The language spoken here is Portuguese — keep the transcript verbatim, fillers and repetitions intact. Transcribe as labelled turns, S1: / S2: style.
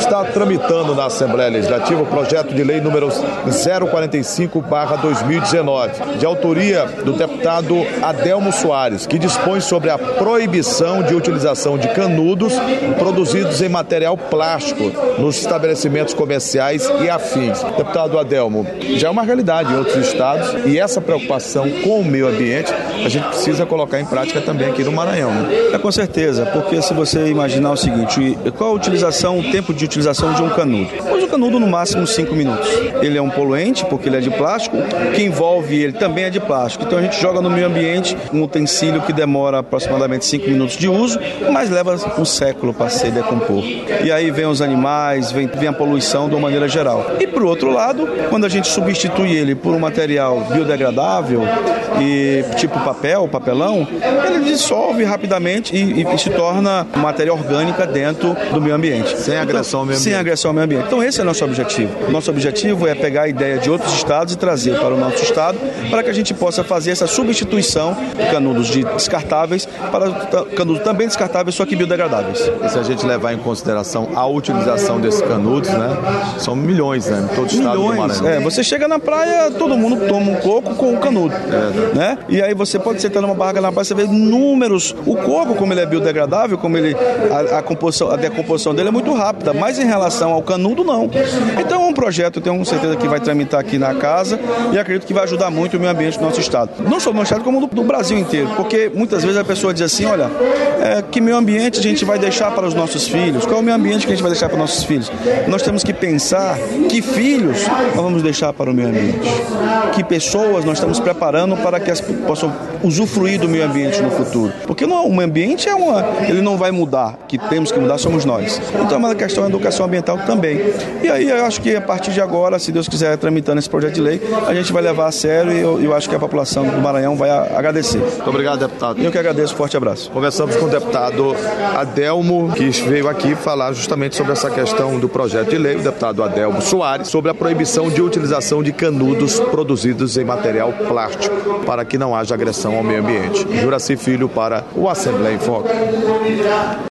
S1: Está tramitando na Assembleia Legislativa o projeto de lei número zero quarenta e cinco barra dois mil e dezenove, de autoria do deputado Adelmo Soares, que dispõe sobre a proibição de utilização de canudos produzidos em material plástico nos estabelecimentos comerciais e afins. Deputado Adelmo, já é uma realidade em outros estados e essa preocupação com o meio ambiente a gente precisa colocar em prática também aqui no Maranhão, né?
S2: É, com certeza, porque se você imaginar o seguinte, qual a utilização, o tempo de utilização de um canudo? Pois o canudo no máximo cinco minutos. Ele é um poluente porque ele é de plástico, o que envolve ele também é de plástico. Então a gente joga no meio ambiente um utensílio que demora aproximadamente cinco minutos de uso, mas leva um século para se decompor. E aí vem os animais, vem, vem a poluição de uma maneira geral. E por outro lado, quando a gente substitui ele por um material biodegradável, e tipo papel, papelão, ele dissolve rapidamente e, e, e se torna matéria orgânica dentro do meio ambiente.
S1: Sem agressão ao meio ambiente.
S2: Sem agressão ao meio ambiente. Então esse é o nosso objetivo. Nosso objetivo é pegar a ideia de outros estados e trazer para o nosso estado para que a gente possa fazer essa substituição de canudos de descartáveis para canudos também descartáveis, só que biodegradáveis.
S1: E se a gente levar em consideração a utilização desses canudos, né? São milhões, né? Em todo o estado do Maranhão.
S2: É, você chega na praia, todo mundo toma um coco com o canudo. É. Né? E aí você pode sentar numa barraca na praia, você vê inúmeros. O coco, como ele é biodegradável, como ele a, a, composição, a decomposição dele é muito rápida, mas em relação ao canudo, não. Então é um projeto, eu tenho certeza que vai tramitar aqui na casa e acredito que vai ajudar muito o meio ambiente do nosso estado. Não só do nosso estado, como do, do Brasil inteiro, porque muitas vezes a pessoa diz assim, olha, é, que meio ambiente a gente vai deixar para os nossos filhos? Qual é o meio ambiente que a gente vai deixar para os nossos filhos? Nós temos que pensar que filhos nós vamos deixar para o meio ambiente, que pessoas nós estamos preparando para que as possam usufruir do meio ambiente no futuro. Porque não, o meio ambiente é uma, ele não vai mudar, que temos que mudar somos nós. Então é uma questão da educação ambiental também. E aí eu acho que a partir de agora, se Deus quiser, tramitando esse projeto de lei, a gente vai levar a sério e eu, eu acho que a população do Maranhão vai agradecer.
S1: Muito obrigado, deputado.
S2: Eu que agradeço, forte abraço.
S1: Conversamos com o deputado Adelmo, que veio aqui falar justamente sobre essa questão do projeto de lei, o deputado Adelmo Soares, sobre a proibição de utilização de canudos produzidos em material plástico, para que não haja agressão ao meio ambiente. Juraci Filho para o Assembleia em Foco.